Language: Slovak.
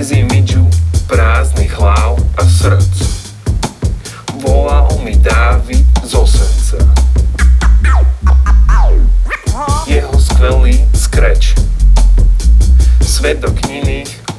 bez imidžu, prázdnych hlav a srdc. Volal mi Dávid z Osenca. Jeho skvelý skreč. Svet do knižných